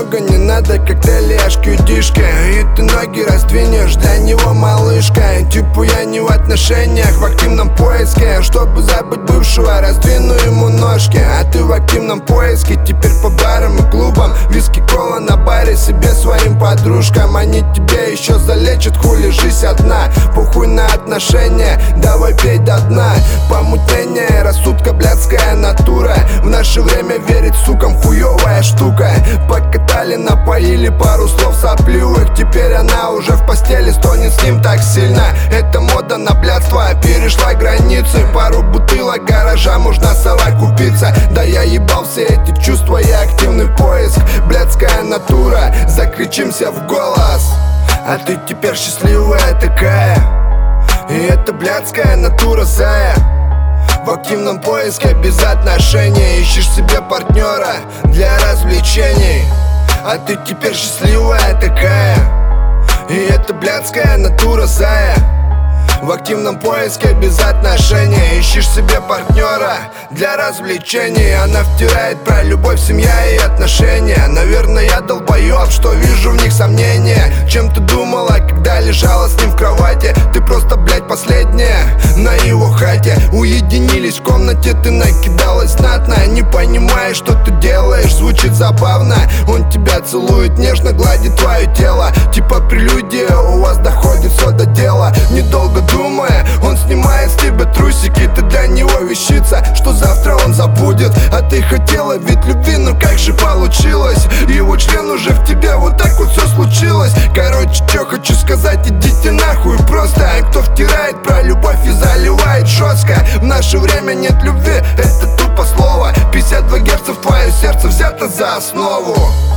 много не надо, как тельяшки удишка. И ты ноги раздвинешь для него, малышка. Типа я не в отношениях, в активном поиске. Чтобы забыть бывшего, раздвину ему ножки. А ты в активном поиске, теперь по барам и клубам. Виски, кола на баре себе своим подружкам. Они тебе еще залечат, хули жизнь одна. Похуй на отношения, давай пей до дна. Помутнение рассудка, блядская натура. В наше время верить сукам хуёвая штука. Покатали, напоили пару слов сопливых. Теперь она уже в постели стонет с ним так сильно. Это мода на блядство перешла границы. Пару бутылок гаража можно сала купиться. Да я ебал все эти чувства и активный поиск. Блядская натура, закричимся в голос. А ты теперь счастливая такая. И это блядская натура, зая. В активном поиске без отношений. Ищешь себе партнера для развлечений. А ты теперь счастливая такая. И это блядская натура, зая. В активном поиске без отношений. Ищешь себе партнера для развлечений. Она втирает про любовь, семья и отношения. Наверное, я долбоёб, что вижу в них сомнения. Чем ты думала, когда лежала с ним в кровати? Ты просто, блядь, последняя на его хате. Уединились в комнате, ты накидалась знатно. Не понимаешь, что ты делаешь, звучит забавно. Он тебя целует, нежно гладит твое тело. Типа прелюдия, у вас доходит все до дела. Недолго думая, он снимает с тебя трусики. Ты для него вещица, что завтра он забудет. А ты хотела ведь любви, но как же получилось? Его член уже в тебе, вот так вот все случилось. Короче, что хочу сказать, идите нахуй просто. Кто втирает про любовь и заливает жестко. В наше время нет любви, это тупо слово. 52 герца в твое сердце взято за основу.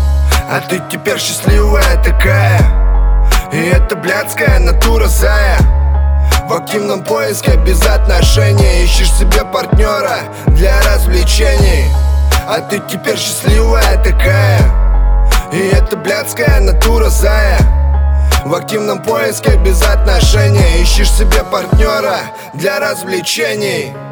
А ты теперь счастливая такая. И это блядская натура, зая. В активном поиске без отношений. Ищешь себе партнера для развлечений. А ты теперь счастливая такая. И это блядская натура, зая. В активном поиске без отношений. Ищешь себе партнера для развлечений.